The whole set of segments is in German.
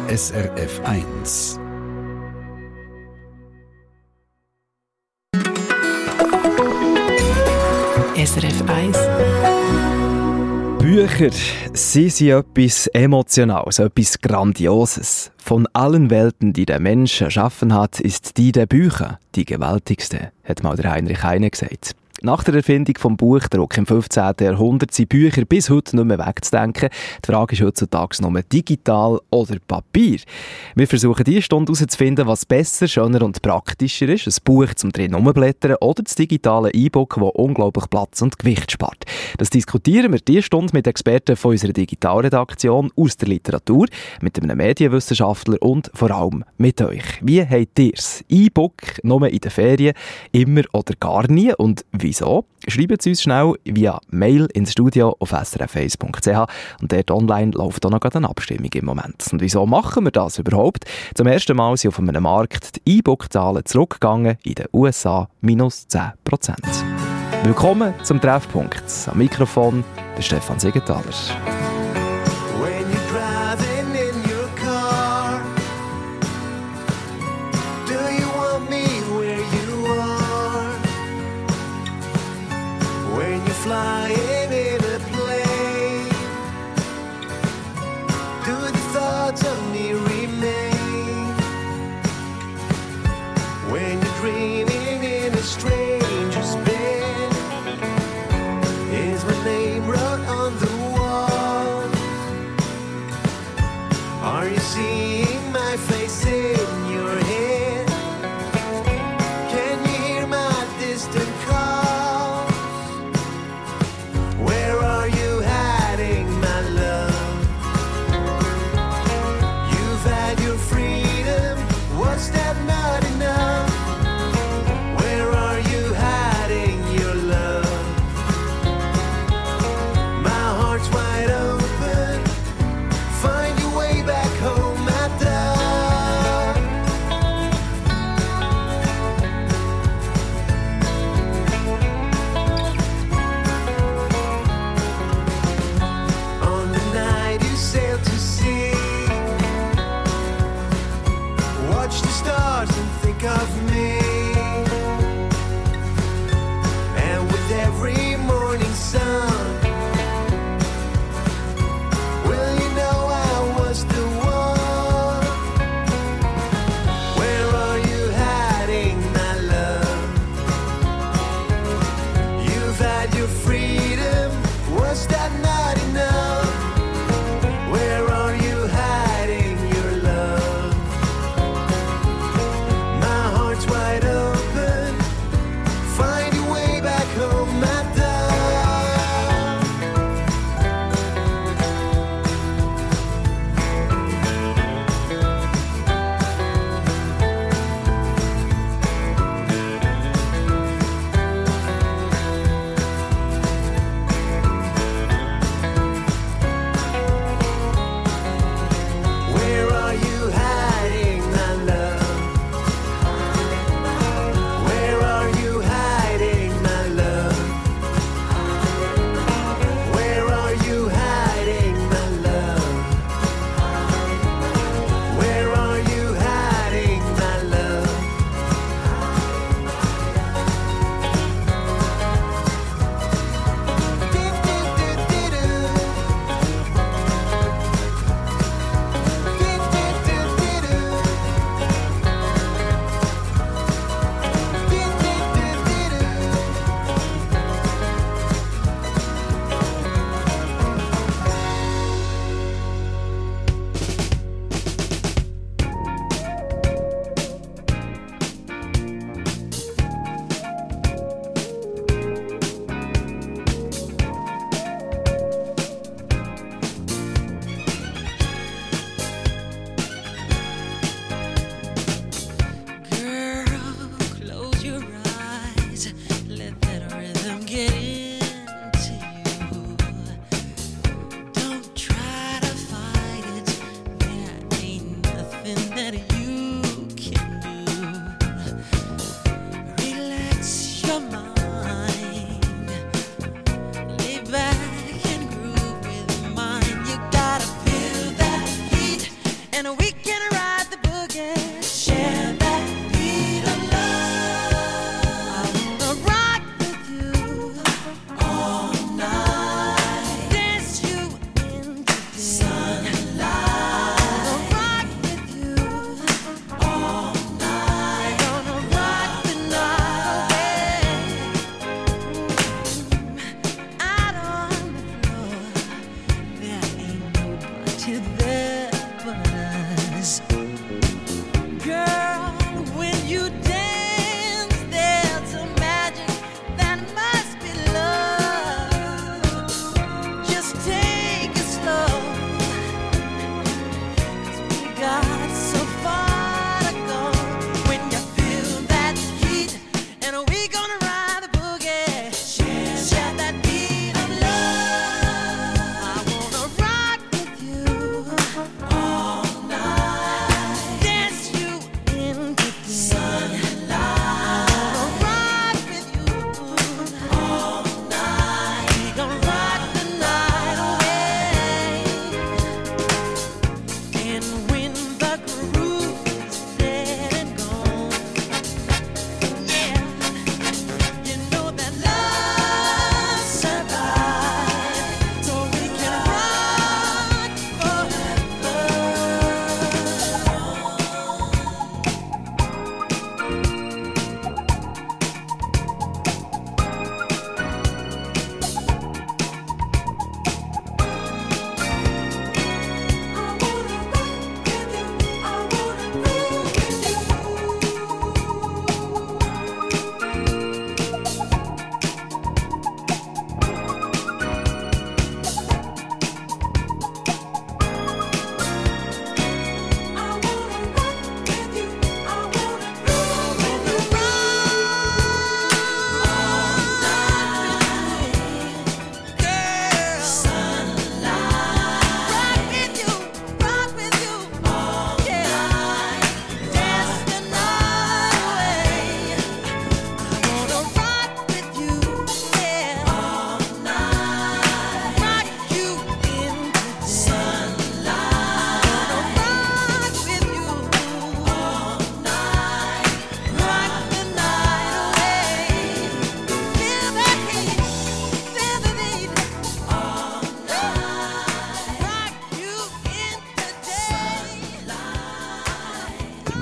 SRF 1. SRF 1. Bücher, sie sind etwas Emotionales, etwas Grandioses. Von allen Welten, die der Mensch erschaffen hat, ist die der Bücher die gewaltigste, hat mal der Heinrich Heine gesagt. Nach der Erfindung vom Buchdruck im 15. Jahrhundert sind Bücher bis heute nicht mehr wegzudenken. Die Frage ist heutzutage nur digital oder Papier. Wir versuchen diese Stunde herauszufinden, was besser, schöner und praktischer ist. Ein Buch zum drin rumblättern oder das digitale E-Book, das unglaublich Platz und Gewicht spart. Das diskutieren wir diese Stunde mit Experten von unserer Digitalredaktion aus der Literatur, mit einem Medienwissenschaftler und vor allem mit euch. Wie habt ihr es? E-Book nur in den Ferien, immer oder gar nie? Und wieso? Schreibt es uns schnell via Mail ins Studio auf srf1.ch und dort online läuft auch noch eine Abstimmung im Moment. Und wieso machen wir das überhaupt? Zum ersten Mal sind auf einem Markt die E-Book-Zahlen zurückgegangen, in den USA -10%. Willkommen zum Treffpunkt. Am Mikrofon der Stefan Siegenthaler. Flying in a plane, do the thoughts of me remain? When you're dreaming in a stranger's bed, is my name wrote on the wall? Are you seeing my face in your head? Can you hear my distant call? Of me, and with every morning sun, will you know I was the one? Where are you hiding, my love? You've had your freedom, was that not enough? Where are you hiding your love? My heart's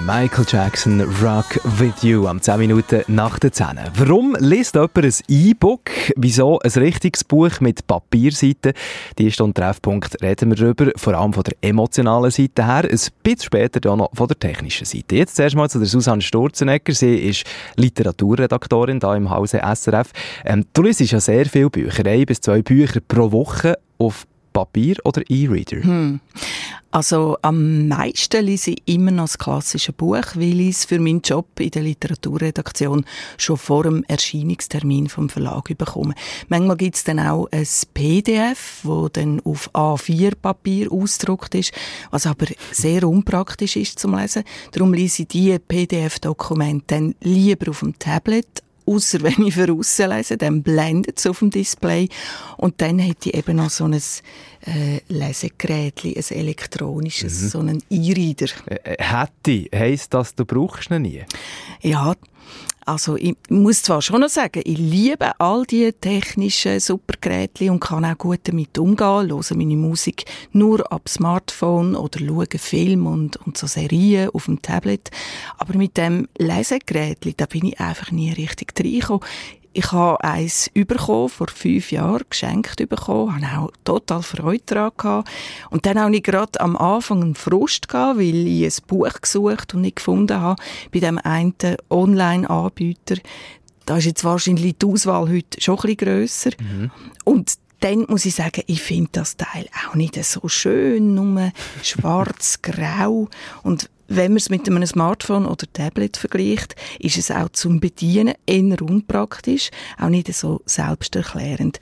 Michael Jackson, Rock With You, am 10 Minuten nach der 10. Warum liest jemand ein E-Book? Wieso ein richtiges Buch mit Papierseiten? Die Stunde Treffpunkt reden wir darüber, vor allem von der emotionalen Seite her, ein bisschen später dann noch von der technischen Seite. Jetzt zuerst mal zu der Susanne Sturzenegger. Sie ist Literaturredaktorin hier im Hause SRF. Du liest ja sehr viele Bücher, 1 bis 2 Bücher pro Woche auf Papier oder E-Reader? Also am meisten lese ich immer noch das klassische Buch, weil ich es für meinen Job in der Literaturredaktion schon vor dem Erscheinungstermin vom Verlag bekomme. Manchmal gibt es dann auch ein PDF, das dann auf A4-Papier ausgedruckt ist, was aber sehr unpraktisch ist zum Lesen. Darum lese ich diese PDF-Dokumente dann lieber auf dem Tablet, ausser wenn ich von aussen lese, dann blendet es auf dem Display. Und dann hätte ich eben noch so ein Lesegerät, ein elektronisches, so einen E-Reader. Hätte, heisst das, du brauchst ihn nie? Ja, also ich muss zwar schon noch sagen, ich liebe all die technischen Supergeräte und kann auch gut damit umgehen, höre meine Musik nur ab Smartphone oder schaue Filme und so Serien auf dem Tablet. Aber mit dem Lesegerät, da bin ich einfach nie richtig reingekommen. Ich habe eins bekommen, vor 5 Jahren, geschenkt bekommen, habe auch total Freude daran gehabt. Und dann auch nicht gerade am Anfang einen Frust gehabt, weil ich ein Buch gesucht und nicht gefunden habe bei dem einen Online-Anbieter. Da ist jetzt wahrscheinlich die Auswahl heute schon ein bisschen grösser. Und dann muss ich sagen, ich finde das Teil auch nicht so schön, nur schwarz-grau. Und wenn man es mit einem Smartphone oder Tablet vergleicht, ist es auch zum Bedienen eher unpraktisch, auch nicht so selbsterklärend.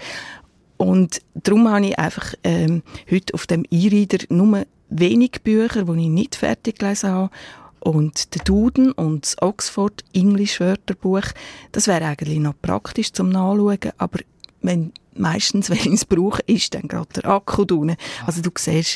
Und darum habe ich einfach heute auf dem E-Reader nur wenig Bücher, die ich nicht fertig gelesen habe. Und der Duden und das Oxford English Wörterbuch, das wäre eigentlich noch praktisch zum Nachschauen, aber meistens, wenn ich es brauche, ist dann gerade der Akku drin. Also du siehst,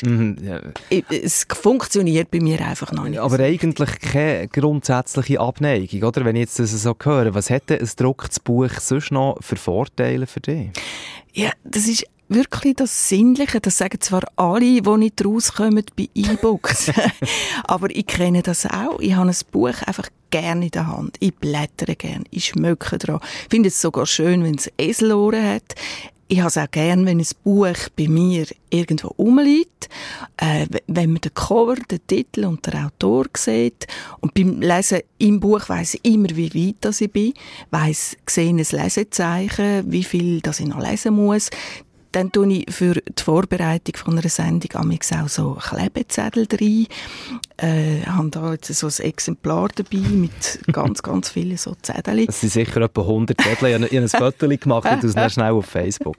es funktioniert bei mir einfach noch nicht. Aber eigentlich keine grundsätzliche Abneigung, oder? Wenn ich jetzt das so höre, was hätte ein gedrucktes Buch sonst noch für Vorteile für dich? Ja, das ist wirklich das Sinnliche. Das sagen zwar alle, die nicht rauskommen bei E-Books. Aber ich kenne das auch. Ich habe ein Buch einfach gerne in der Hand. Ich blättere gerne. Ich schmecke dran. Ich finde es sogar schön, wenn es Eselohren hat. Ich habe es auch gerne, wenn ein Buch bei mir irgendwo rumliegt, wenn man den Cover, den Titel und den Autor sieht. Und beim Lesen im Buch weiss ich immer, wie weit das ich bin, sehe ein Lesezeichen, wie viel das ich noch lesen muss. Dann tue ich für die Vorbereitung von einer Sendung auch so Klebezettel rein. Ich habe da jetzt so ein Exemplar dabei mit ganz, ganz vielen so Zetteln. Das sind sicher etwa 100 Zettel. Ich habe ein Foto gemacht und das dann schnell auf Facebook.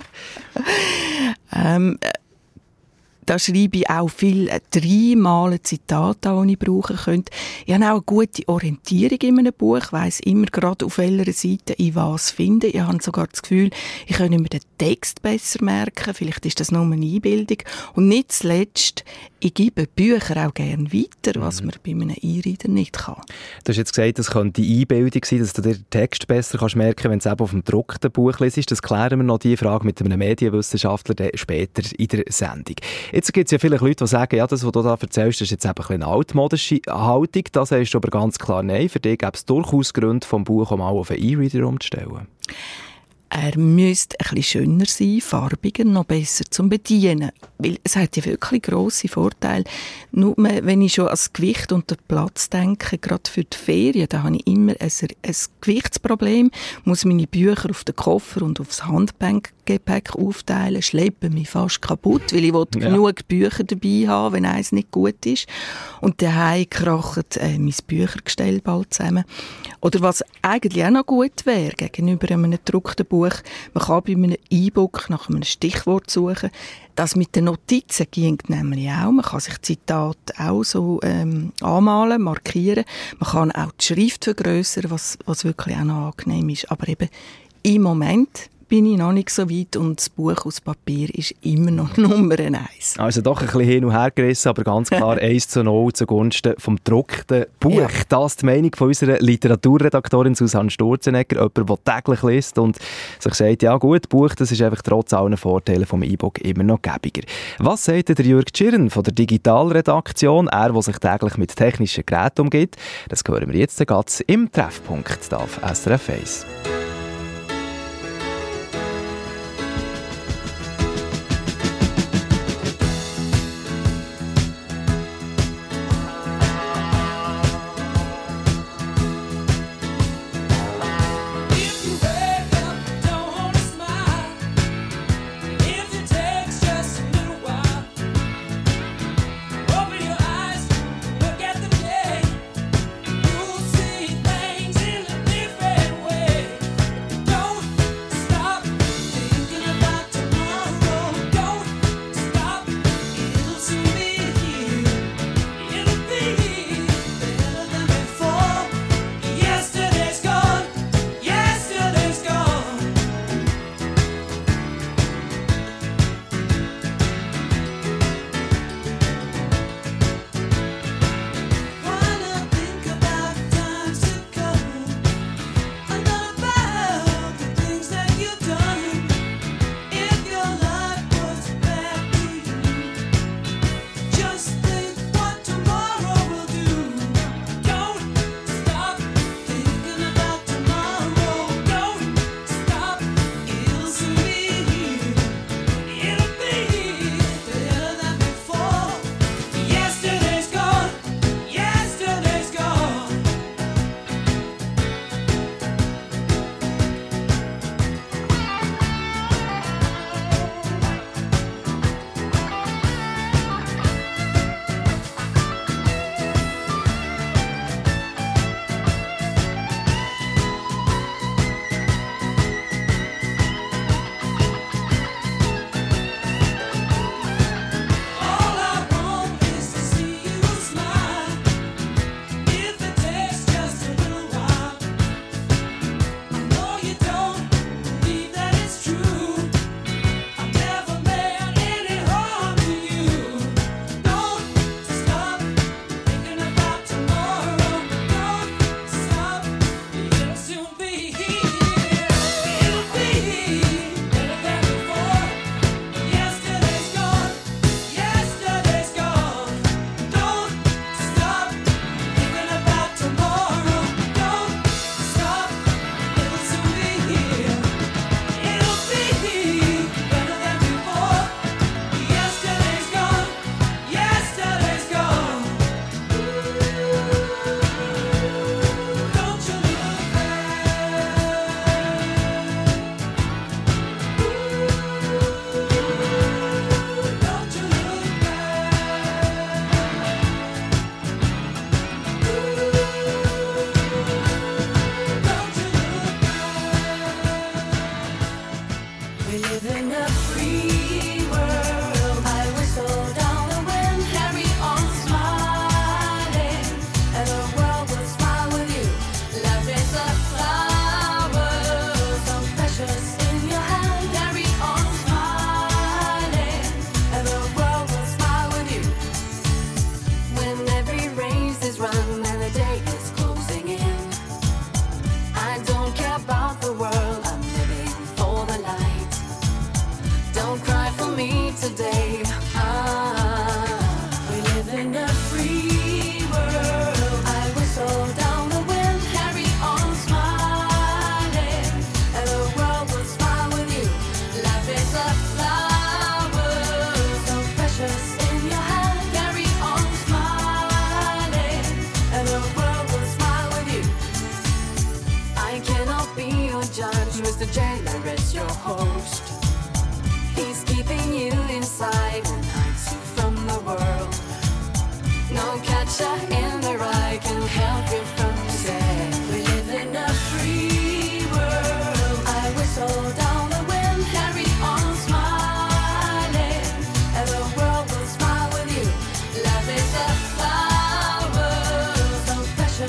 Da schreibe ich auch viel 3-mal Zitate, die ich brauchen könnte. Ich habe auch eine gute Orientierung in einem Buch, weiss immer gerade, auf welcher Seite ich was finde. Ich habe sogar das Gefühl, ich könnte mir den Text besser merken. Vielleicht ist das nur eine Einbildung. Und nicht zuletzt, ich gebe Bücher auch gerne weiter, was man bei einem E-Reader nicht kann. Du hast jetzt gesagt, das könnte die Einbildung sein, dass du den Text besser merken kannst, wenn du es eben auf dem gedruckten Buch liest. Das klären wir noch, die Frage mit einem Medienwissenschaftler später in der Sendung. Jetzt gibt es ja viele Leute, die sagen, ja, das, was du da erzählst, ist jetzt eben eine altmodische Haltung. Das heißt aber ganz klar nein. Für dich gäbe es durchaus Gründe, vom Buch mal auf einen E-Reader umzustellen. Er müsste ein bisschen schöner sein, farbiger, noch besser zum Bedienen. Weil es hat ja wirklich grosse Vorteile. Nur wenn ich schon ans Gewicht und den Platz denke, gerade für die Ferien, da habe ich immer ein Gewichtsproblem, muss meine Bücher auf den Koffer und aufs Handgepäck aufteilen, schleppen mich fast kaputt, weil ich genug Bücher dabei haben, wenn eins nicht gut ist. Und daheim kracht mein Büchergestell bald zusammen. Oder was eigentlich auch noch gut wäre, gegenüber einem gedruckten Buch, man kann bei einem E-Book nach einem Stichwort suchen. Das mit den Notizen ging nämlich auch. Man kann sich Zitate auch so anmalen, markieren. Man kann auch die Schrift vergrössern, was wirklich auch noch angenehm ist. Aber eben im Moment bin ich noch nicht so weit und das Buch aus Papier ist immer noch Nummer 1. Also doch ein bisschen hin und her gerissen, aber ganz klar 1:0 zugunsten vom gedruckten Buch. Ja. Das ist die Meinung von unserer Literaturredaktorin Susanne Sturzenegger, jemand, der täglich liest und sich sagt, ja gut, Buch, das ist einfach trotz allen Vorteilen vom E-Book immer noch gäbiger. Was sagt der Jürg Tschirn von der Digitalredaktion, er, der sich täglich mit technischen Geräten umgeht? Das hören wir jetzt ganz im Treffpunkt auf SRF 1.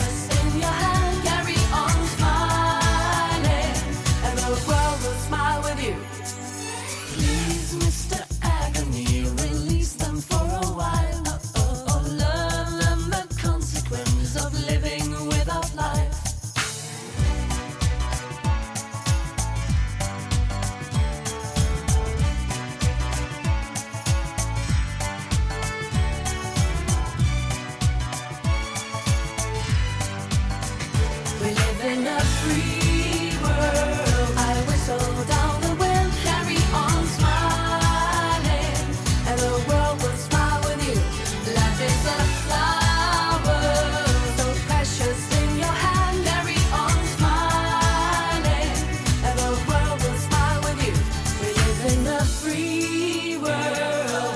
Smile with in a free world. I whistle down the wind, carry on smiling, and the world will smile with you. Life is a flower, so precious in your hand. Carry on smiling, and the world will smile with you. We live in a free world.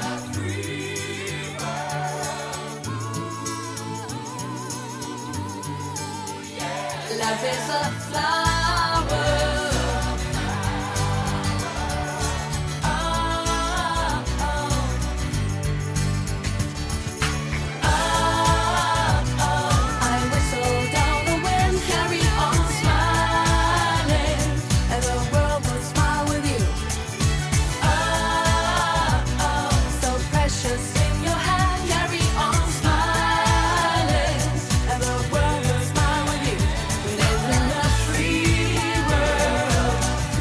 Life is a flower. Oh, oh. Oh, oh. I whistle down the wind, carry on smiling, and the world will smile with you. Oh, oh. So precious in your hand, carry on smiling, and the world will smile with you. We live in a free world.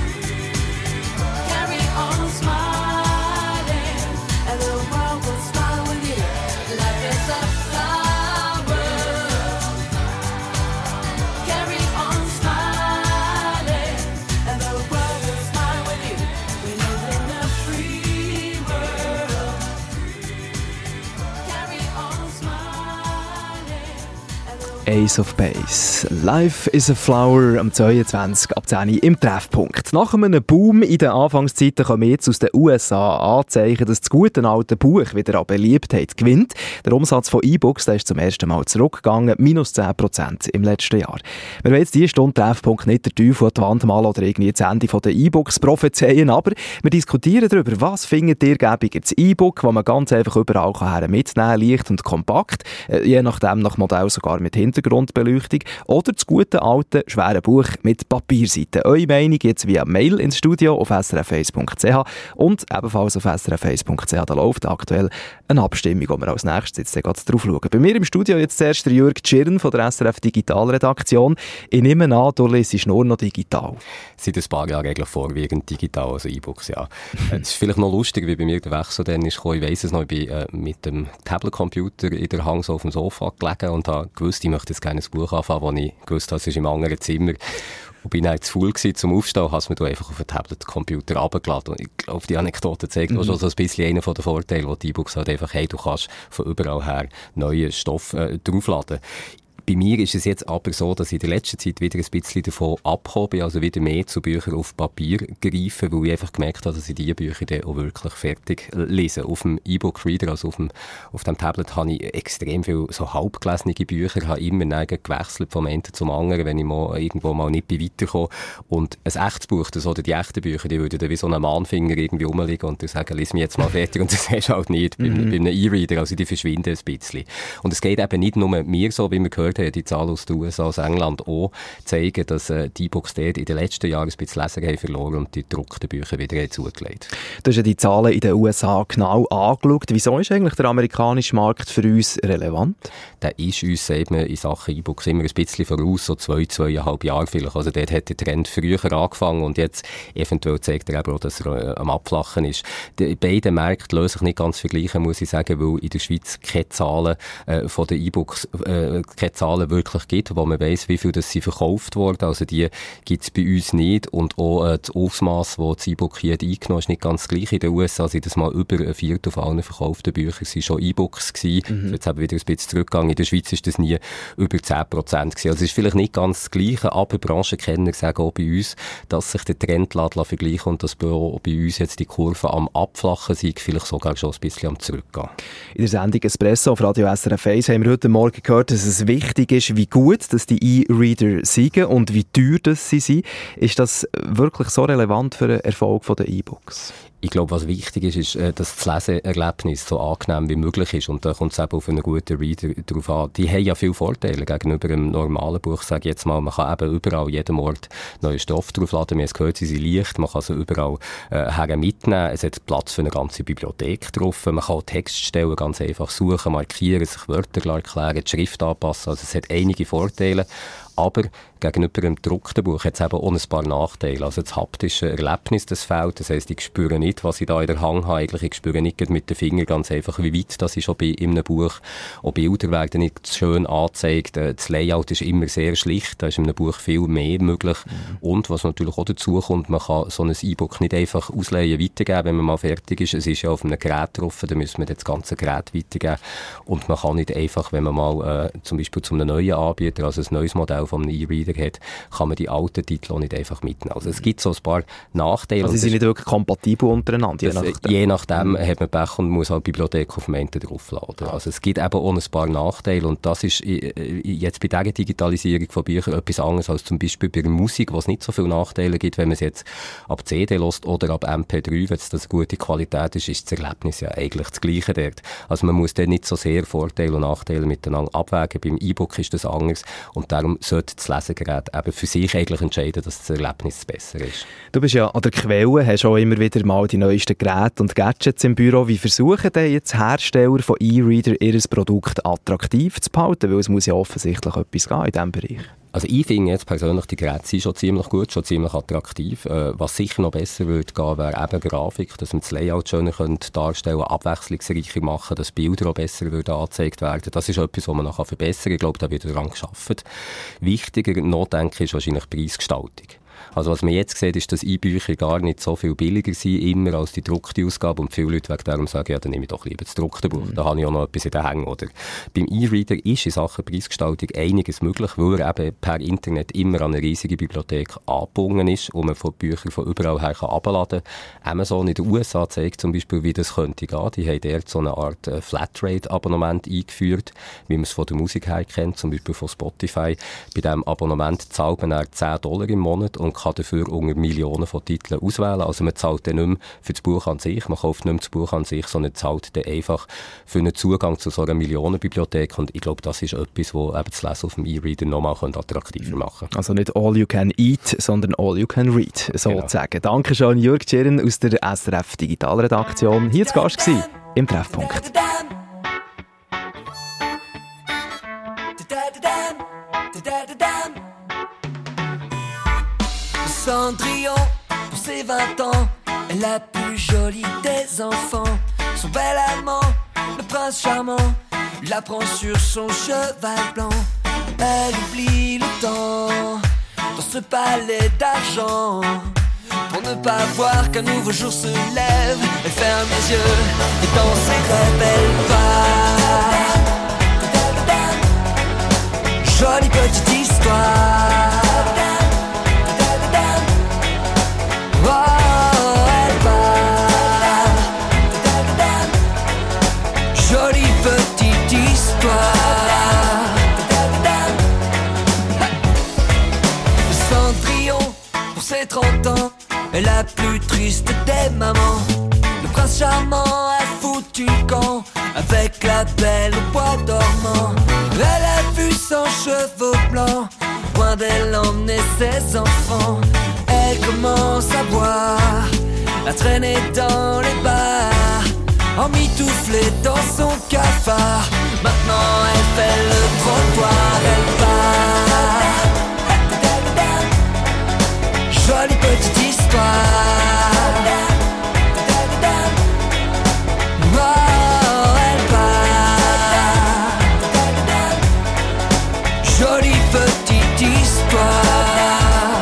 Carry on smiling, and the world will smile with you. Life is a flower. Carry on smiling, and the world will smile with you. We live in a free world. Carry on smiling, and the Ace of Base. Life is a Flower am 22 ab 10 im Treffpunkt. Nach einem Boom in den Anfangszeiten kommen jetzt aus den USA Anzeichen, dass das gute alte Buch wieder an Beliebtheit gewinnt. Der Umsatz von E-Books der ist zum ersten Mal zurückgegangen, minus 10% im letzten Jahr. Wir wollen jetzt diese Stunde Treffpunkt nicht der Teufel an die Wand malen oder irgendwie das Ende der E-Books prophezeien, aber wir diskutieren darüber, was findet ihr gäbiger das E-Book, das man ganz einfach überall mitnehmen kann, leicht und kompakt, je nachdem nach Modell sogar mit Hintergrundbeleuchtung, oder das gute alte schwere Buch mit Papierseiten. Eure Meinung jetzt via Mail ins Studio auf srf1.ch und ebenfalls auf srf1.ch. Da läuft aktuell eine Abstimmung, wo wir als nächstes jetzt gerade drauf schauen. Bei mir im Studio jetzt zuerst der Jürg Tschirn von der SRF Digitalredaktion. Ich nehme an, du liest nur noch digital. Seit ein paar Jahren eigentlich vorwiegend digital, also E-Books, ja. Es ist vielleicht noch lustig, wie bei mir der Wechsel dann ist gekommen. Ich weiss es noch, ich bin mit dem Tablet-Computer in der Hang so auf dem Sofa gelegen und habe gewusst, ich möchte jetzt gerne ein Buch anfangen, wo ich gewusst habe, es ist im anderen Zimmer. Und bin dann zu faul gewesen zum Aufstehen, habe es mir da einfach auf den Tablet-Computer runtergeladen. Und ich glaube, die Anekdote zeigt auch schon so ein bisschen einen der Vorteile, die die E-Books halt einfach haben. Du kannst von überall her neue Stoffe draufladen. Bei mir ist es jetzt aber so, dass ich in der letzten Zeit wieder ein bisschen davon abgekommen bin, also wieder mehr zu Büchern auf Papier greifen, weil ich einfach gemerkt habe, dass ich diese Bücher dann auch wirklich fertig lese. Auf dem E-Book-Reader, also auf dem Tablet, habe ich extrem viele so halbgelesene Bücher, habe immer gewechselt vom einen zum anderen, wenn ich mal irgendwo mal nicht weiterkomme. Und ein echtes Buch, das oder die echten Bücher, die würden dann wie so ein Mahnfinger irgendwie rumliegen und sagen, lies mich jetzt mal fertig. Und das hast du halt nicht bei einem E-Reader, also die verschwinden ein bisschen. Und es geht eben nicht nur mir so, wie wir gehört haben, die Zahlen aus den USA, aus England auch zeigen, dass die E-Books dort in den letzten Jahren ein bisschen Leser haben verloren und die gedruckten Bücher wieder zugelegt. Du hast ja die Zahlen in den USA genau angeschaut. Wieso ist eigentlich der amerikanische Markt für uns relevant? Der ist uns, sagt man, in Sachen E-Books immer ein bisschen voraus, so 2,5 Jahre vielleicht. Also dort hat der Trend früher angefangen und jetzt eventuell zeigt er eben auch, dass er am Abflachen ist. Die beiden Märkte lassen sich nicht ganz vergleichen, muss ich sagen, weil in der Schweiz keine Zahlen von den E-Books, keine Zahlen wirklich gibt, wo man weiss, wie viel das sie verkauft wurden. Also die gibt es bei uns nicht. Und auch das Ausmaß, das das E-Book hier eingenommen ist, nicht ganz gleich. In den USA sind das mal über ein Viertel von allen verkauften Büchern sind schon E-Books gewesen. Jetzt haben wir wieder ein bisschen zurückgegangen. In der Schweiz ist das nie über 10% gewesen. Also es ist vielleicht nicht ganz das Gleiche, aber Branchenkenner sagen auch bei uns, dass sich der Trend vergleichen und dass auch bei uns jetzt die Kurve am Abflachen sind, vielleicht sogar schon ein bisschen am Zurückgehen. In der Sendung Espresso auf Radio SRF 1 haben wir heute Morgen gehört, dass es wichtig ist, wie gut dass die E-Reader sind und wie teuer das sie sind. Ist das wirklich so relevant für den Erfolg der E-Books? Ich glaube, was wichtig ist, dass das Leseerlebnis so angenehm wie möglich ist. Und da kommt es eben auf einen guten Reader drauf an. Die haben ja viele Vorteile gegenüber einem normalen Buch. Sage ich jetzt mal, man kann eben überall, jedem Ort neuen Stoff draufladen. Wir haben es gehört, sie sind leicht. Man kann sie überall her mitnehmen. Es hat Platz für eine ganze Bibliothek drauf. Man kann auch Textstellen ganz einfach suchen, markieren, sich Wörter erklären, die Schrift anpassen. Also es hat einige Vorteile. Aber gegenüber einem gedruckten Buch hat es eben auch ein paar Nachteile. Also das haptische Erlebnis, das fehlt. Das heisst, ich spüre nicht, was ich da in der Hand habe. Eigentlich, ich spüre nicht mit den Fingern ganz einfach, wie weit das ist schon in einem Buch. Auch Bilder werden nicht schön angezeigt. Das Layout ist immer sehr schlicht. Da ist in einem Buch viel mehr möglich. Und was natürlich auch dazu kommt, man kann so ein E-Book nicht einfach ausleihen, weitergeben, wenn man mal fertig ist. Es ist ja auf einem Gerät drauf, da müssen wir das ganze Gerät weitergeben. Und man kann nicht einfach, wenn man mal zum Beispiel zu einem neuen Anbieter, also ein neues Modell von einem E-Reader hat, kann man die alten Titel auch nicht einfach mitnehmen. Also es gibt so ein paar Nachteile. Also sie sind nicht wirklich kompatibel untereinander, je nachdem hat man Pech und muss halt die Bibliothek auf dem Ende draufladen. Also es gibt eben auch ein paar Nachteile und das ist jetzt bei dieser Digitalisierung von Büchern etwas anderes als zum Beispiel bei der Musik, wo es nicht so viele Nachteile gibt, wenn man es jetzt ab CD hört oder ab MP3, wenn es das eine gute Qualität ist, ist das Erlebnis ja eigentlich das Gleiche dort. Also man muss dort nicht so sehr Vorteile und Nachteile miteinander abwägen. Beim E-Book ist das anders und darum sollte das Lesegerät eben für sich eigentlich entscheiden, dass das Erlebnis besser ist. Du bist ja an der Quelle, hast auch immer wieder mal die neuesten Geräte und Gadgets im Büro. Wie versuchen denn jetzt Hersteller von E-Reader, ihr Produkt attraktiv zu behalten? Weil es muss ja offensichtlich etwas gehen in diesem Bereich. Also ich finde jetzt persönlich, die Geräte sind schon ziemlich gut, schon ziemlich attraktiv. Was sicher noch besser würde gehen, wäre eben Grafik, dass man das Layout schöner darstellen könnte, abwechslungsreicher machen, dass Bilder auch besser würden angezeigt werden. Das ist etwas, was man noch verbessern kann. Ich glaube, da wird daran gearbeitet. Wichtiger noch, denke ich, ist wahrscheinlich die Preisgestaltung. Also was man jetzt sieht, ist, dass E-Bücher gar nicht so viel billiger sind, immer als die gedruckte Ausgabe. Und viele Leute wegen darum sagen, ja, dann nehme ich doch lieber das gedruckte Buch. Da habe ich auch noch etwas in den Hängen. Oder beim E-Reader ist in Sachen Preisgestaltung einiges möglich, weil er eben per Internet immer an eine riesige Bibliothek angebunden ist, wo man von Büchern von überall her herunterladen kann. Amazon in den USA zeigt zum Beispiel, wie das könnte gehen. Die haben dort so eine Art Flatrate-Abonnement eingeführt, wie man es von der Musik her kennt, zum Beispiel von Spotify. Bei diesem Abonnement zahlt man $10 im Monat und kann dafür unter Millionen von Titeln auswählen. Also man zahlt dann nicht mehr für das Buch an sich, man kauft nicht mehr das Buch an sich, sondern zahlt dann einfach für einen Zugang zu so einer Millionenbibliothek. Und ich glaube, das ist etwas, was eben das Lesen auf dem E-Reader nochmal attraktiver machen kann. Also nicht all you can eat, sondern all you can read, sozusagen. Genau. Danke schön, Jürg Tschirren aus der SRF Digitalredaktion. Hier zu Gast gewesen, im Treffpunkt. Cendrillon, pour ses 20 ans, est la plus jolie des enfants. Son bel amant, le prince charmant, la prend sur son cheval blanc. Elle oublie le temps dans ce palais d'argent. Pour ne pas voir qu'un nouveau jour se lève, elle ferme les yeux et dans ses rêves elle part. Jolie petite histoire. Jolie petite histoire. Cendrillon, pour ses 30 ans, est la plus triste des mamans. Le prince charmant a foutu le camp avec la belle au bois dormant. Elle a vu son cheveu blanc, loin d'elle emmener ses enfants. Elle commence à boire, à traîner dans les bars, emmitouflée dans son cafard. Maintenant elle fait le trottoir, elle part. Jolie petite histoire. Oh, elle part. Jolie petite histoire.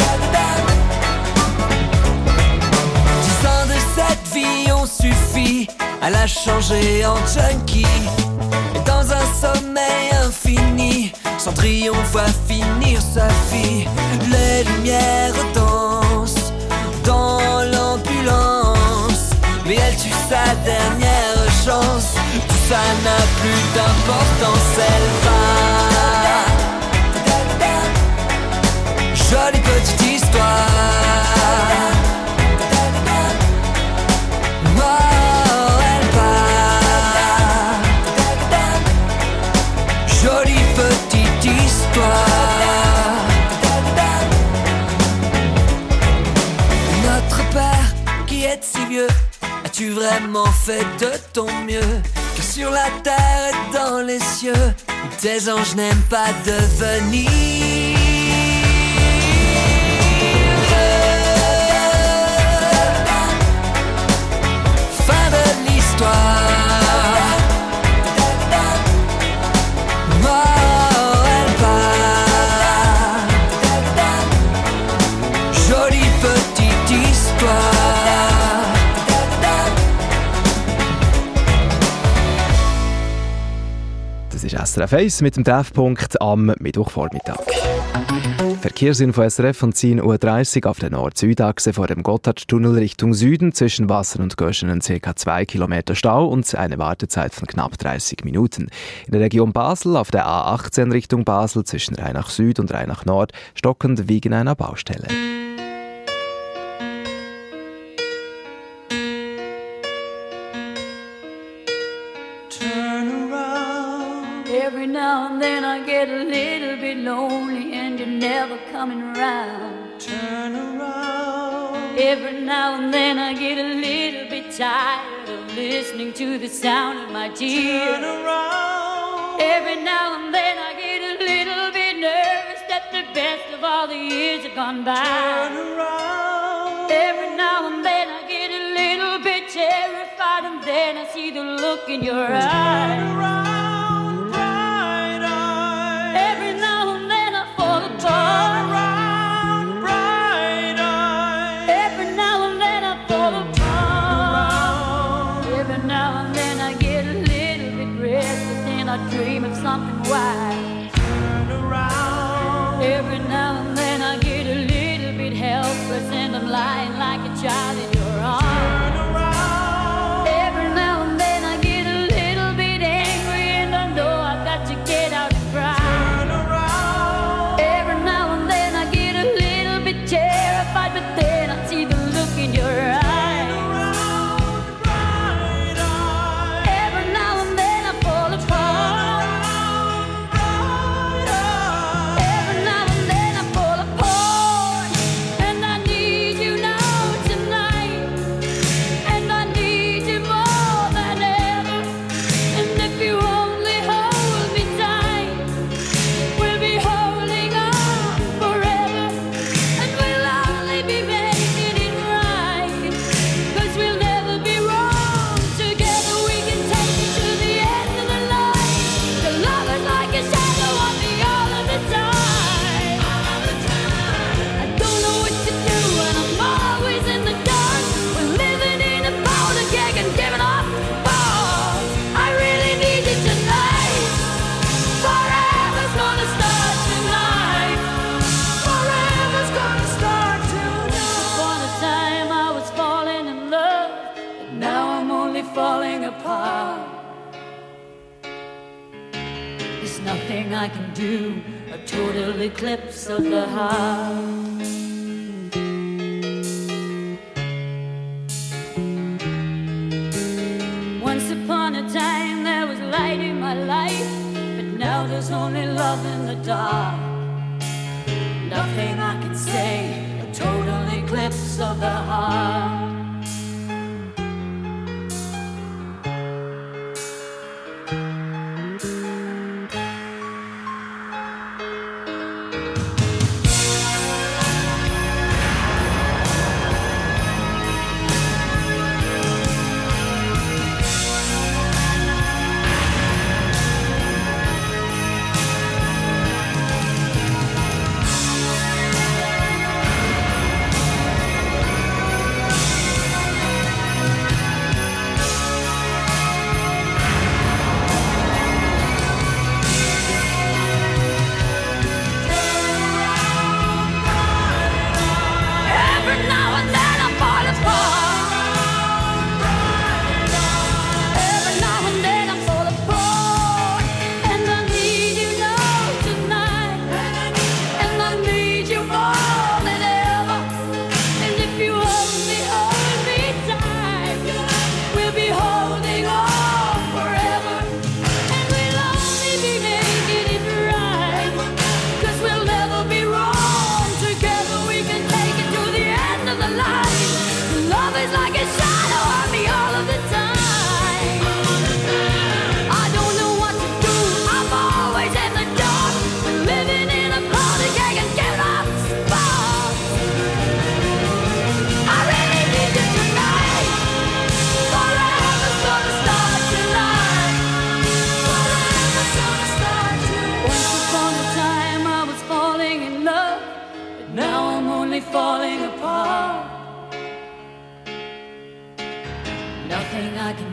10 ans de cette vie ont suffi à la changer en junkie. Et dans un sommeil infini, Cendrillon voit finir sa vie. Les lumières dansent dans l'ambulance, mais elle tue sa dernière chance. Tout ça n'a plus d'importance, elle va. Jolie petite histoire. Jolie petite histoire. Notre père qui est si vieux, as-tu vraiment fait de ton mieux? Car sur la terre et dans les cieux, Des anges n'aiment pas devenir. Fin de l'histoire. Oh, elle part. Jolie petite histoire. Das ist SRF 1 mit dem Treffpunkt am Mittwochvormittag. Verkehrsinfo SRF von 10.30 Uhr auf der Nord-Süd-Achse vor dem Gotthardtunnel Richtung Süden zwischen Wassern und Göschenen ca. 2 Kilometer Stau und eine Wartezeit von knapp 30 Minuten. In der Region Basel auf der A18 Richtung Basel zwischen Rheinach Süd und Rheinach Nord stockend wegen einer Baustelle. Every now and then I get a little bit lonely and you're never coming around. Turn around. Every now and then I get a little bit tired of listening to the sound of my tears. Turn around. Every now and then I get a little bit nervous that the best of all the years have gone by. Turn around. Every now and then I get a little bit terrified and then I see the look in your eyes. Turn around. Dream of something wild. Turn around. Every now and then I get a little bit helpless and I'm lying like a child in your arms. Turn around. Every now and then I get a little bit angry and I know I've got to get out and cry. Turn around. Every now and then I get a little bit terrified, but then I see the look in your eyes. I can do a total eclipse of the heart. Once upon a time there was light in my life, but now there's only love in the dark. Nothing I can say, a total eclipse of the heart.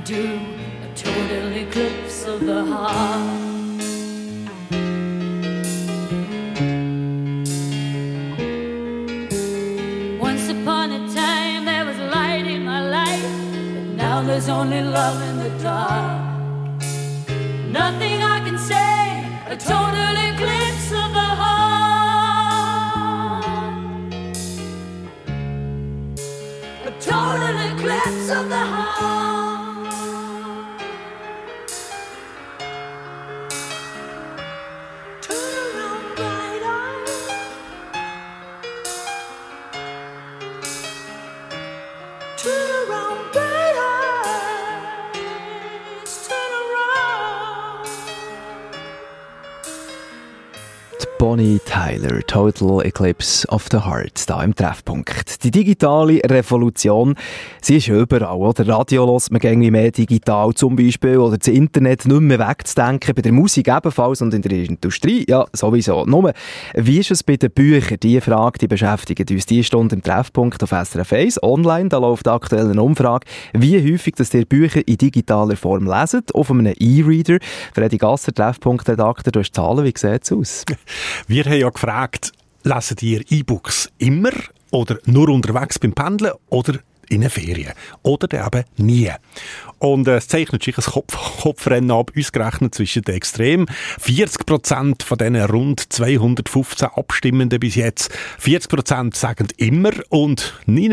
do a total eclipse of the heart. Once upon a time there was light in my life, but now there's only love in the dark. Nothing I can say, a total eclipse of the heart. A total eclipse of the heart. Turn around, bright eyes. Turn around, bright eyes. Turn around. Bonnie Tyler, Total Eclipse of the Heart, da im Treffpunkt. Die digitale Revolution, sie ist überall, oder? Radio hört man irgendwie mehr digital zum Beispiel, oder das Internet nicht mehr wegzudenken, bei der Musik ebenfalls und in der Industrie, ja, sowieso. Nur, wie ist es bei den Büchern? Diese Frage, die beschäftigt uns diese Stunde im Treffpunkt auf SRF 1 online, da läuft aktuell eine Umfrage, wie häufig dass ihr Bücher in digitaler Form leset, auf einem E-Reader. Freddy Gasser, Treffpunkt-Redakteur, du hast Zahlen, wie sieht es aus? Wir haben ja gefragt, lesen ihr E-Books immer oder nur unterwegs beim Pendeln oder in den Ferien? Oder eben nie. Und es zeichnet sich ein Kopfrennen ab, ausgerechnet zwischen den Extremen. 40% von diesen rund 215 Abstimmenden bis jetzt, 40% sagen immer und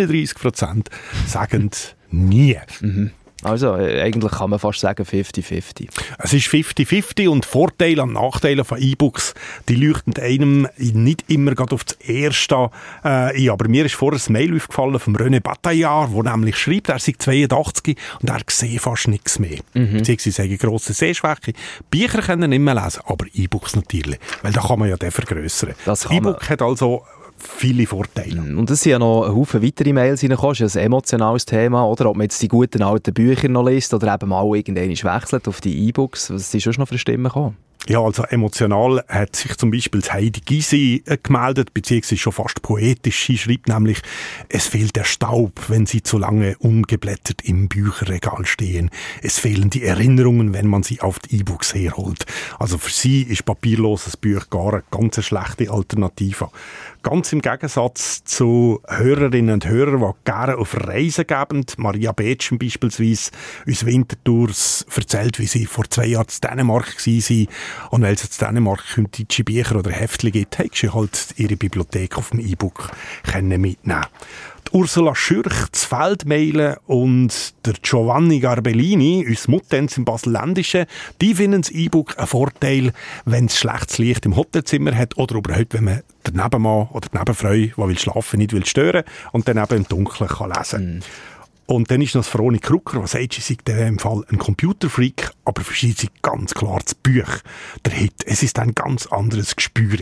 39% sagen nie. Mhm. Also, eigentlich kann man fast sagen 50-50. Es ist 50-50 und Vorteile und Nachteile von E-Books, die leuchten einem nicht immer gerade auf das Erste ein. Aber mir ist vorher ein Mail aufgefallen vom René Bataillard, der nämlich schreibt, er sei 82 und er sehe fast nichts mehr. Beziehungsweise eine grosse Sehschwäche. Bücher können nicht mehr lesen, aber E-Books natürlich, weil da kann man ja den vergrössern. Das E-Book hat also viele Vorteile. Und es sind ja noch ein Haufen weitere Mails reingekommen. Das ist ein emotionales Thema, oder? Ob man jetzt die guten alten Bücher noch liest oder eben mal irgendwann wechselt auf die E-Books. Was sind schon noch für Stimmen gekommen? Ja, also emotional hat sich zum Beispiel Heidi Gysi gemeldet, beziehungsweise schon fast poetisch. Sie schreibt nämlich, es fehlt der Staub, wenn sie zu lange ungeblättert im Bücherregal stehen. Es fehlen die Erinnerungen, wenn man sie auf die E-Books herholt. Also für sie ist papierloses Buch gar eine ganz schlechte Alternative. Ganz im Gegensatz zu Hörerinnen und Hörern, die gerne auf Reisen geben. Maria Betschen beispielsweise uns Wintertours erzählt, wie sie vor 2 Jahren in Dänemark war. Und weil es in Dänemark deutsche Bücher oder Heftchen gibt, hat sie halt ihre Bibliothek auf dem E-Book mitnehmen. Die Ursula Schürch, das Feldmeilen und der Giovanni Garbellini, uns Muttenz im Baselländischen, die finden das E-Book einen Vorteil, wenn es schlechtes Licht im Hotelzimmer hat oder überhaupt, wenn man den Nebenmann oder die Nebenfrau, die will schlafen, nicht will stören und dann eben im Dunkeln kann lesen. Und dann ist noch Veroni Krucker, was sagt, sie sei im Fall ein Computerfreak, aber für sie ist ganz klar das Buch der Hit. Es ist ein ganz anderes Gespür.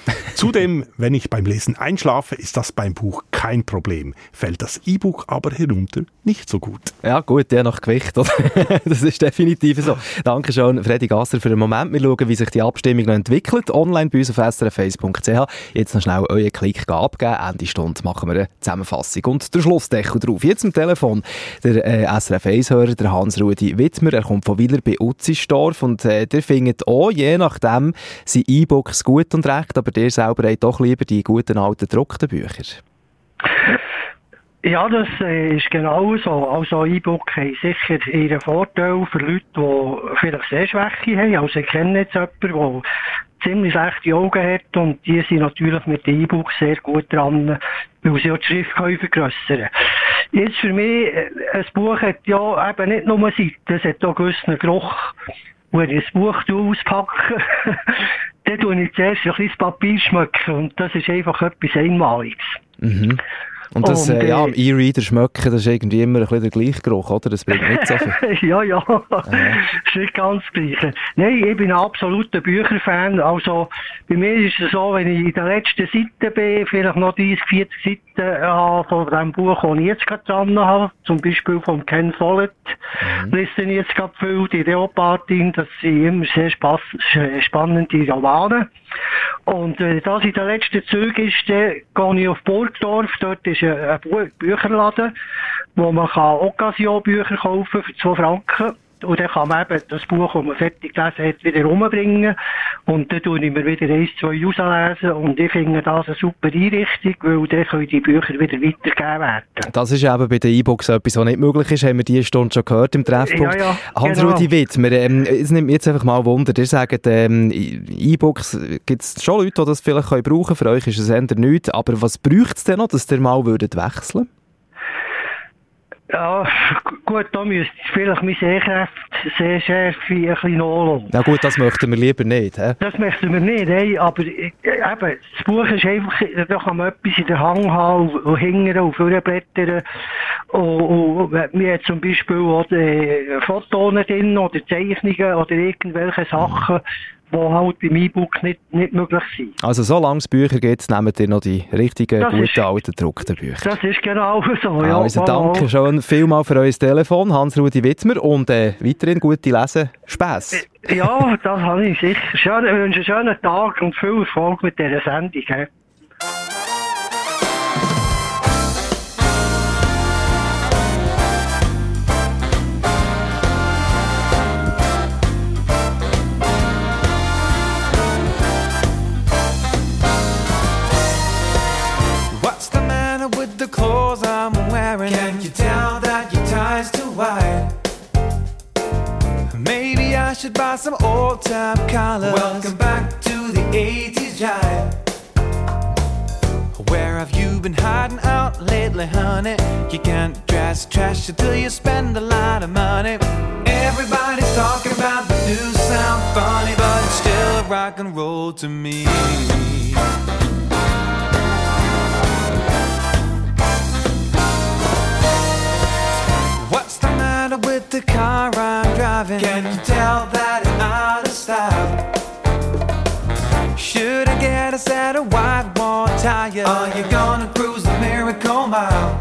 Zudem, wenn ich beim Lesen einschlafe, ist das beim Buch kein Problem. Fällt das E-Book aber herunter nicht so gut. Ja gut, der nach Gewicht, oder? Das ist definitiv so. Danke schon, Freddy Gasser, für den Moment. Wir schauen, wie sich die Abstimmung noch entwickelt. Online bei uns auf srf1.ch. Jetzt noch schnell euren Klick abgeben. Ende Stunde machen wir eine Zusammenfassung und den Schlussdeckel drauf. Jetzt am Telefon der SRF 1-Hörer, der Hans-Rudi Wittmer. Er kommt von Willer bei Utzisdorf und der findet auch, je nachdem, sind E-Books gut und recht, aber der selber hat doch lieber die guten alten gedruckten Bücher. Ja, das ist genau so. Also E-Book haben sicher ihren Vorteil für Leute, die vielleicht Sehschwäche haben. Also ich kenne jetzt jemanden, der ziemlich schlechte Augen hat und die sind natürlich mit den E-Books sehr gut dran, weil sie auch die Schrift vergrössern können. Jetzt für mich, ein Buch hat ja eben nicht nur Seiten, es hat auch einen gewissen Geruch. Wenn ich ein Buch auspacke, dann tue ich zuerst ein bisschen Papier schmecken und das ist einfach etwas Einmaliges. Mhm. Und das, ja, am E-Reader schmecken, das ist irgendwie immer ein bisschen der gleiche Geruch, oder? Das bringt nicht so viel. Ja. Das ist nicht ganz das Gleiche. Nein, ich bin ein absoluter Bücherfan. Also, bei mir ist es so, wenn ich in der letzten Seite bin, vielleicht noch 30, 40 Seiten habe von dem Buch, das ich jetzt gerade dran habe, zum Beispiel von Ken Follett, lese ich jetzt gerade viel, die Leopardin, das sind immer sehr spannende Romane. Und das in den letzten Zügen ist, dann gehe ich auf Burgdorf, dort ist ein Bücherladen, wo man Occasion-Bücher kaufen für 2 Franken. Und dann kann man eben das Buch, das man fertig gelesen hat, wieder rumbringen. Und dann tue ich mir wieder 1, 2 rauslesen. Und ich finde das eine super Einrichtung, weil dann können die Bücher wieder weitergegeben werden. Das ist eben bei den E-Books etwas, was nicht möglich ist, haben wir diese Stunde schon gehört im Treffpunkt. Ja, Hans-Rudi Widmer, es nimmt mich jetzt einfach mal Wunder, ihr sagt, E-Books, gibt es schon Leute, die das vielleicht brauchen können, für euch ist es eher nichts, aber was bräuchte es denn noch, dass ihr mal wechseln würdet? Ja, gut, da müsste ich vielleicht meine Sehschärfe ein bisschen nachlassen. Na gut, das möchten wir lieber nicht, hä? Das möchten wir nicht, hey, aber eben, das Buch ist einfach, da kann man etwas in der Hand haben und hingern und vorblättern. Und wir haben zum Beispiel auch Fotos drin oder Zeichnungen oder irgendwelche Sachen, die halt beim E-Book nicht möglich sind. Also solange es Bücher gibt, nehmt ihr noch die richtigen, guten, alten, gedruckten Bücher. Das ist genau so, ja. Also danke schon vielmals für euer Telefon, Hans-Rudi Widmer, und weiterhin gute Lesespässe. Ja, das habe ich sicher. Ich wünsche einen schönen Tag und viel Erfolg mit dieser Sendung. He. The clothes I'm wearing, can't you tell that your tie's too wide? Maybe I should buy some old top collars. Welcome back to the 80s jive. Where have you been hiding out lately, honey? You can't dress trash until you spend a lot of money. Everybody's talking about the new sound funny, but it's still rock and roll to me. With the car I'm driving, can you tell that it's out of style? Should I get a set of white wall tires? Are you gonna cruise the Miracle Mile?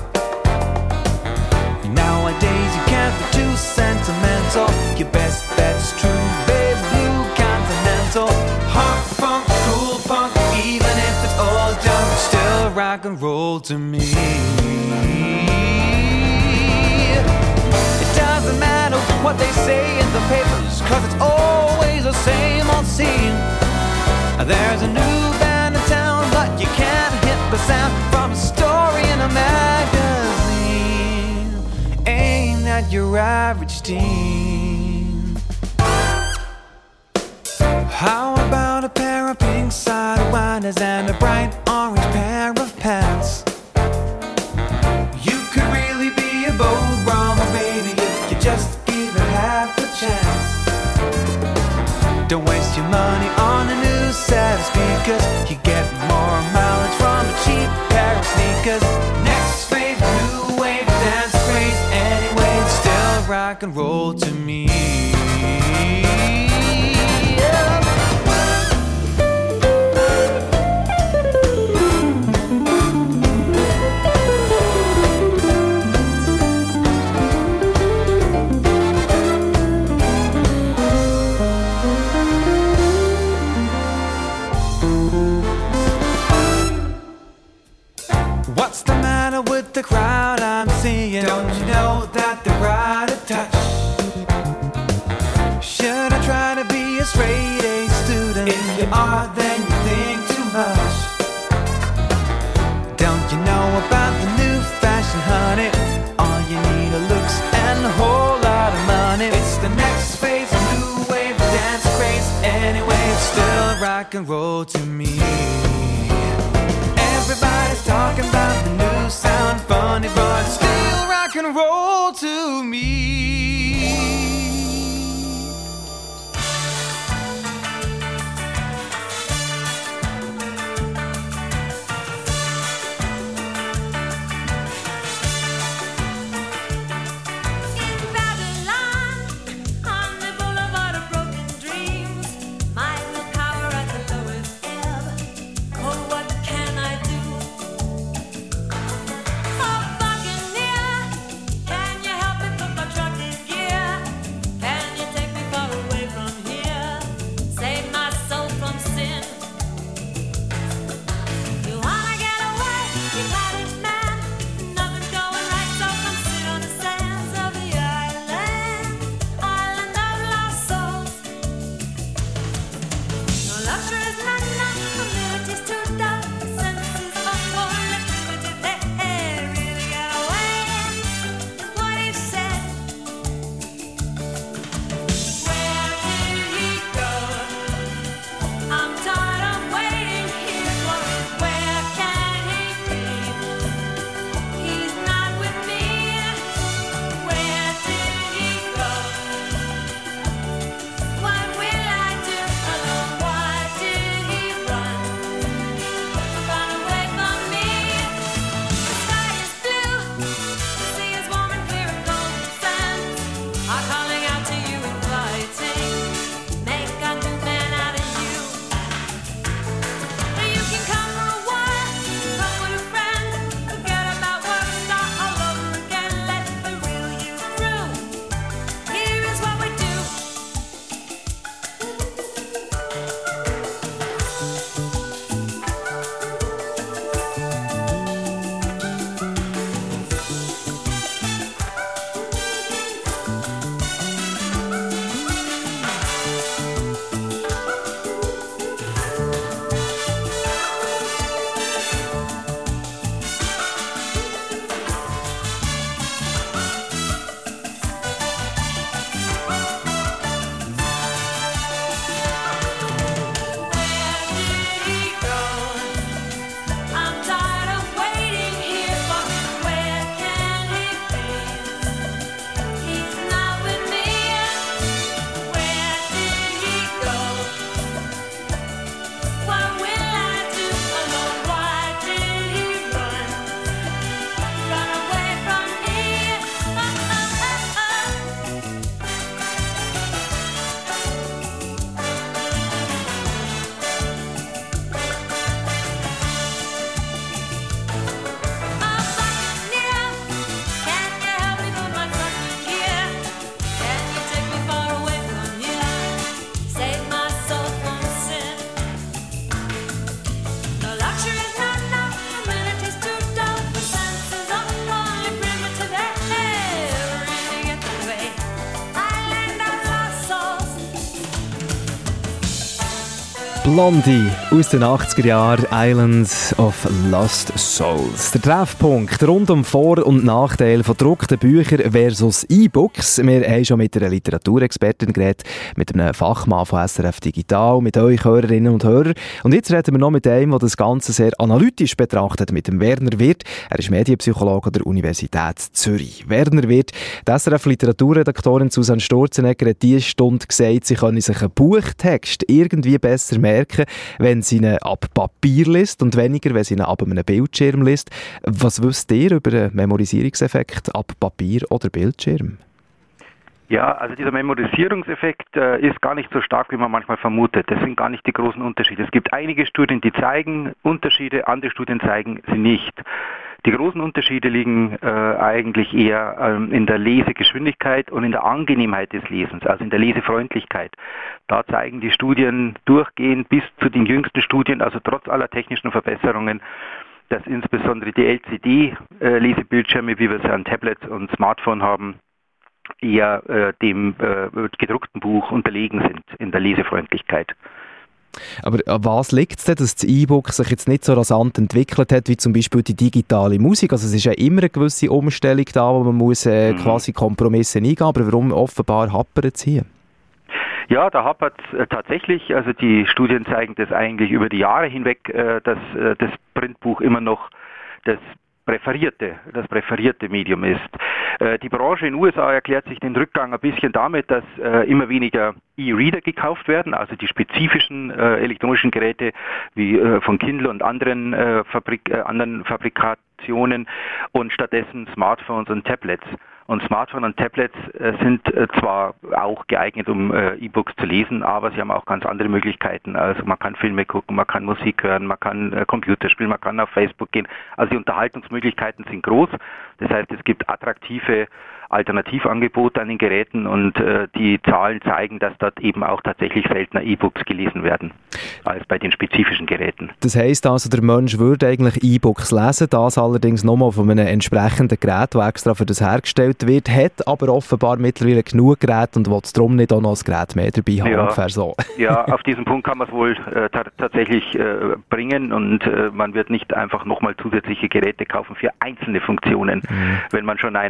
Nowadays you can't be too sentimental. Your best bet's true, babe, blue continental. Hot funk, cool funk, even if it's old junk, still rock and roll to me. Doesn't matter what they say in the papers, 'cause it's always the same old scene. There's a new band in town, but you can't hit the sound from a story in a magazine. Ain't that your average teen? How about a pair of pink sidewinders and a bright orange pair of pants? You could really be a bold Brahma, baby, just give it half a chance. Don't waste your money on a new set of speakers. You get more mileage from a cheap pair of sneakers. Next phase, new wave, dance craze. Anyway, it's still rock and roll to me. What's the matter with the crowd I'm seeing? Don't you know that they're out of touch? Should I try to be a straight A student? If you are, then you think too much. Don't you know about the new fashion, honey? All you need are looks and a whole lot of money. It's the next phase, new wave, dance craze. Anyway, it's still rock and roll to me. Everybody's talking about the new sound funny, but still rock and roll to me. Blondie aus den 80er Jahren, Islands of Lost Souls. Der Treffpunkt rund um Vor- und Nachteile von gedruckten Büchern versus E-Books. Wir haben schon mit einer Literaturexpertin geredet, mit einem Fachmann von SRF Digital, mit euch Hörerinnen und Hörern. Und jetzt reden wir noch mit einem, der das Ganze sehr analytisch betrachtet, mit dem Werner Wirth. Er ist Medienpsychologe an der Universität Zürich. Werner Wirth, die SRF-Literaturredaktorin Susanne Sturzenegger hat diese Stunde gesagt, sie könne sich einen Buchtext irgendwie besser merken, wenn sie ihn ab Papier liest und weniger, wenn sie ihn ab einem Bildschirm liest. Was wisst ihr über den Memorisierungseffekt ab Papier oder Bildschirm? Ja, also dieser Memorisierungseffekt ist gar nicht so stark, wie man manchmal vermutet. Das sind gar nicht die großen Unterschiede. Es gibt einige Studien, die zeigen Unterschiede, andere Studien zeigen sie nicht. Die großen Unterschiede liegen eigentlich eher in der Lesegeschwindigkeit und in der Angenehmheit des Lesens, also in der Lesefreundlichkeit. Da zeigen die Studien durchgehend bis zu den jüngsten Studien, also trotz aller technischen Verbesserungen, dass insbesondere die LCD-Lesebildschirme, wie wir sie an Tablets und Smartphone haben, eher dem gedruckten Buch unterlegen sind in der Lesefreundlichkeit. Aber an was liegt es denn, dass das E-Book sich jetzt nicht so rasant entwickelt hat, wie zum Beispiel die digitale Musik? Also es ist ja immer eine gewisse Umstellung da, wo man muss quasi Kompromisse eingehen, aber warum offenbar hapert es hier? Ja, da hapert es tatsächlich. Also die Studien zeigen das eigentlich über die Jahre hinweg, dass das Printbuch immer noch das präferierte Medium ist. Die Branche in den USA erklärt sich den Rückgang ein bisschen damit, dass immer weniger E-Reader gekauft werden, also die spezifischen elektronischen Geräte wie von Kindle und anderen Fabrikationen und stattdessen Smartphones und Tablets. Und Smartphone und Tablets sind zwar auch geeignet, um E-Books zu lesen, aber sie haben auch ganz andere Möglichkeiten. Also man kann Filme gucken, man kann Musik hören, man kann Computer spielen, man kann auf Facebook gehen. Also die Unterhaltungsmöglichkeiten sind groß. Das heißt, es gibt attraktive Alternativangebote an den Geräten und die Zahlen zeigen, dass dort eben auch tatsächlich seltener E-Books gelesen werden als bei den spezifischen Geräten. Das heisst also, der Mensch würde eigentlich E-Books lesen, das allerdings nochmal von einem entsprechenden Gerät, das extra für das hergestellt wird, hat aber offenbar mittlerweile genug Geräte und will darum nicht auch noch ein Gerät mehr dabei haben, ungefähr so. Ja, auf diesen Punkt kann man es wohl tatsächlich bringen und man wird nicht einfach nochmal zusätzliche Geräte kaufen für einzelne Funktionen, wenn man schon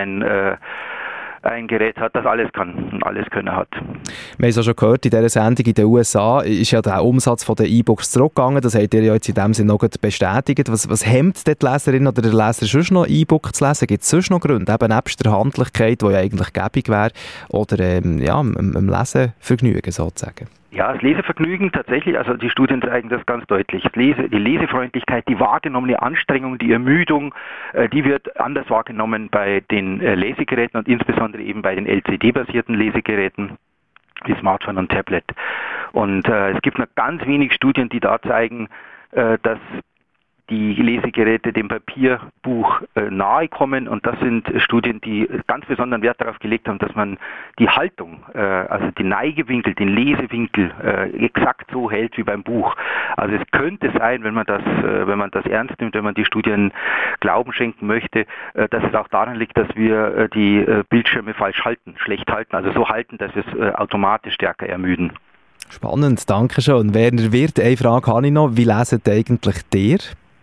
ein Gerät hat, das alles kann und alles können hat. Wir haben es ja schon gehört, in dieser Sendung in den USA ist ja der Umsatz der E-Books zurückgegangen. Das habt ihr ja jetzt in dem Sinne noch bestätigt. Was hemmt die Leserin oder der Leser sonst noch, E-Book zu lesen? Gibt es sonst noch Gründe, eben nebst der Handlichkeit, die ja eigentlich gäbig wäre, oder im Lesevergnügen sozusagen? Ja, das Lesevergnügen tatsächlich, also die Studien zeigen das ganz deutlich. Die Lesefreundlichkeit, die wahrgenommene Anstrengung, die Ermüdung, die wird anders wahrgenommen bei den Lesegeräten und insbesondere eben bei den LCD-basierten Lesegeräten wie Smartphone und Tablet. Und es gibt noch ganz wenig Studien, die da zeigen, dass die Lesegeräte dem Papierbuch nahe kommen, und das sind Studien, die ganz besonderen Wert darauf gelegt haben, dass man die Haltung, also den Neigewinkel, den Lesewinkel exakt so hält wie beim Buch. Also es könnte sein, wenn man das ernst nimmt, wenn man die Studien Glauben schenken möchte, dass es auch daran liegt, dass wir die Bildschirme falsch halten, schlecht halten, also so halten, dass wir es automatisch stärker ermüden. Spannend, danke schon. Werner Wirth, eine Frage habe ich noch. Wie lesen eigentlich ihr?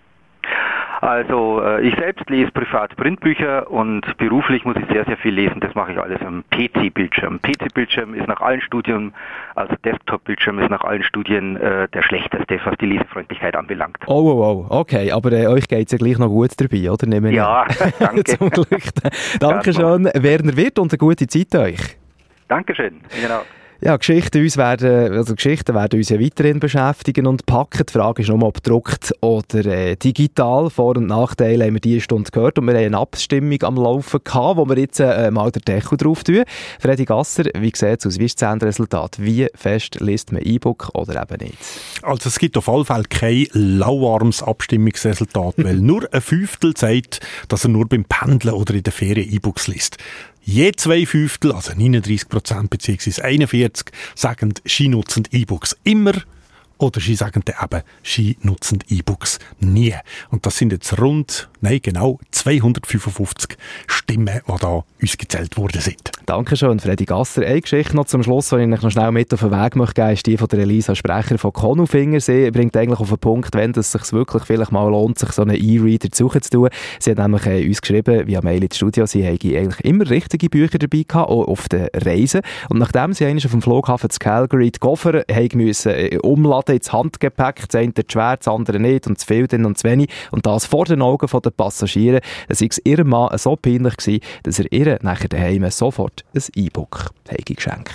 Also ich selbst lese privat Printbücher und beruflich muss ich sehr, sehr viel lesen. Das mache ich alles am PC-Bildschirm. PC-Bildschirm ist nach allen Studien, also Desktop-Bildschirm ist nach allen Studien der schlechteste, was die Lesefreundlichkeit anbelangt. Oh, okay. Aber euch geht es ja gleich noch gut dabei, oder? Ja, danke. Zum Glück. Danke schon, Werner Wirth, und eine gute Zeit euch. Dankeschön. Genau. Ja, Geschichten werden uns ja weiterhin beschäftigen und packen. Die Frage ist nur, ob gedruckt oder digital. Vor- und Nachteile haben wir diese Stunde gehört und wir haben eine Abstimmung am Laufen gehabt, wo wir jetzt mal den Deckel drauf tun. Freddy Gasser, wie sieht es aus? Wie ist das Endresultat? Wie fest liest man E-Book oder eben nicht? Also es gibt auf alle Fälle kein lauwarmes Abstimmungsresultat, weil nur ein Fünftel sagt, dass er nur beim Pendeln oder in der Ferien E-Books liest. Je 2/5, also 39% bzw. 41%, sagen, sie nutzen E-Books immer oder sie sagen dann eben, sie nutzen E-Books nie. Und das sind jetzt rund Nein, genau 255 Stimmen, die da uns gezählt worden sind. Dankeschön, Freddy Gasser. Eine Geschichte noch zum Schluss, die ich euch noch schnell mit auf den Weg möchte geben, ist die von der Elisa Sprecher von Konolfinger. Sie bringt eigentlich auf den Punkt, wenn es sich wirklich vielleicht mal lohnt, sich so einen E-Reader zu suchen zu tun. Sie hat nämlich uns geschrieben, via Mail ins Studio, sie hätte eigentlich immer richtige Bücher dabei gehabt, auch auf den Reisen. Und nachdem sie einmal auf dem Flughafen zu Calgary die Koffer müssen umladen ins Handgepäck, das eine schwer, das andere nicht und zu viel dann und zu wenig, und das vor den Augen der Passagiere, sei es ihrem Mann so peinlich gewesen, dass er ihr nachher daheim sofort ein E-Book geschenkt.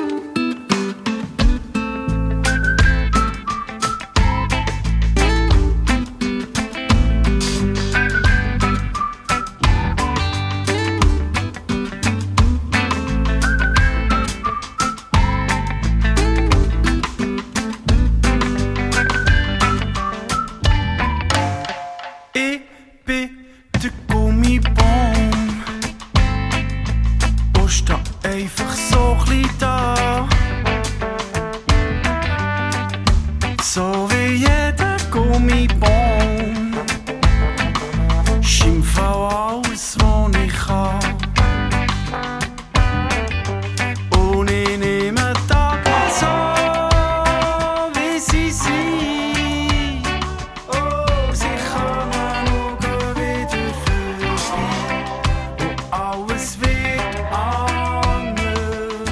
So wie jeder Gummibaum schimpf auch alles, was ich kann. Und ich nehme Tage so, wie sie sind. Oh, sie können schauen wieder für und alles wird anders.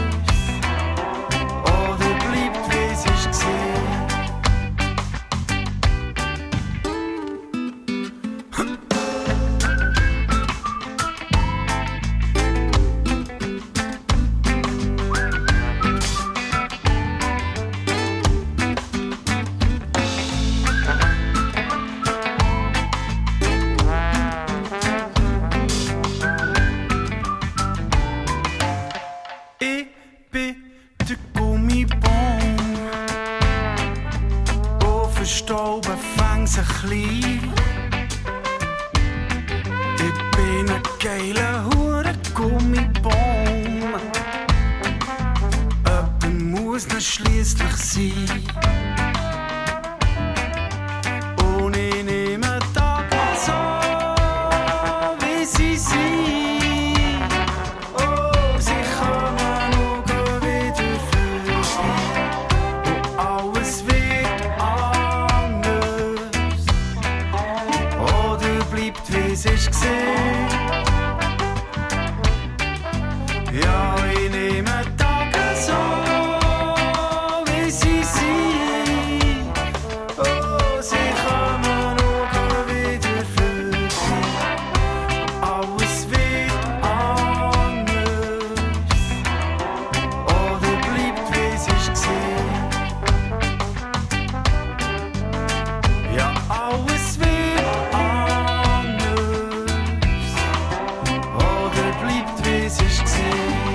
Oder bleibt, wie es ist gewesen. Ich bin der Gummibaum, oh verstauben fängt sich klein. Ich bin ein geiler Hure-Gummibaum, jemand muss noch schliesslich sein. Und ich nehme Tage so, wie sie sind. Oh, sie können schauen wieder für sie und alles wird anders. Oder bleibt, wie es ist gewesen. Ja, ich nehme Tage so, wie sie sind. Oh, sie können schauen wieder für sie. Alles wird anders. Oder bleibt, wie es ist gewesen. Ja, alles wird anders. Oder bleibt, wie es ist gewesen.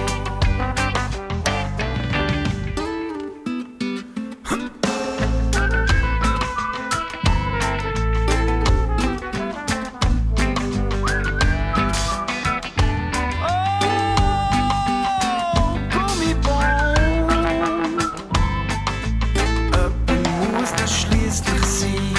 Schließlich sie.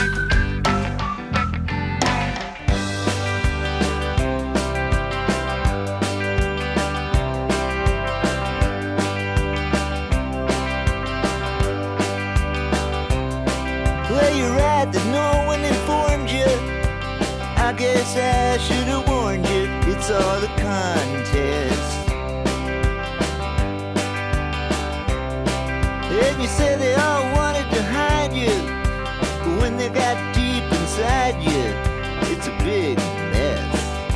Where you're at that no one informed you. I guess I should have warned you. It's all a contest. And you said they all wanted to hide you, but when they got deep inside you, it's a big mess.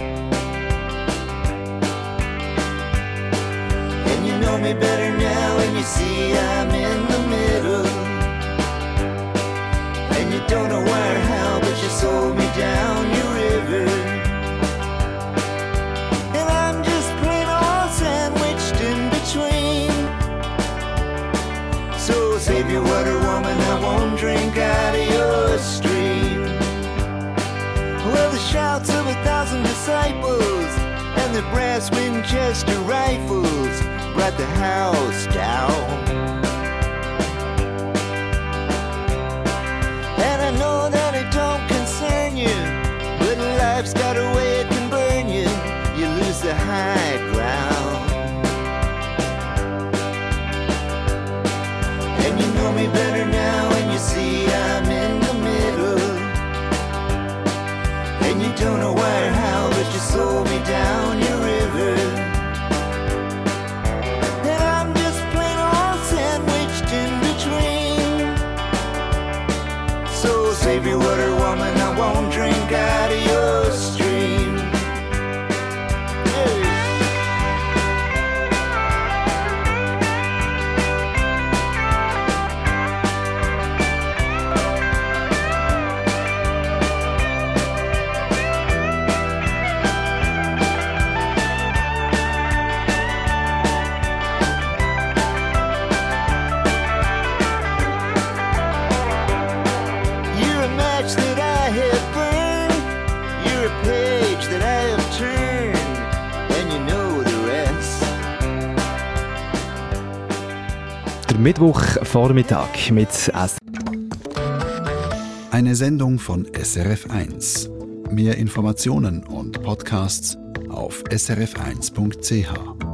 And you know me better now, and you see I'm in the middle. And you don't know why or how, but you sold me down your river. And I'm just plain old sandwiched in between. So save your water, woman, I won't drink out of your stream. Well, the shouts of 1,000 disciples and the brass Winchester rifles brought the house down. And I know that it don't concern you, but life's got Mittwochvormittag mit S. Eine Sendung von SRF1. Mehr Informationen und Podcasts auf srf1.ch.